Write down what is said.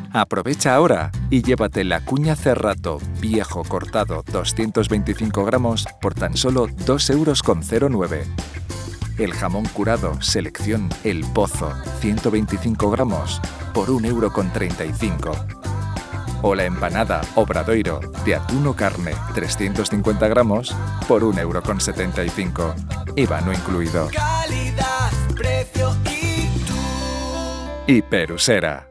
Aprovecha ahora y llévate la cuña Cerrato viejo cortado 225 gramos por tan solo 2,09 €. El jamón curado selección El Pozo 125 gramos por 1,35 €. O la empanada Obradoiro de atún o carne 350 gramos por 1,75 €. IVA no incluido. Calidad, precio y tú. Hiperusera.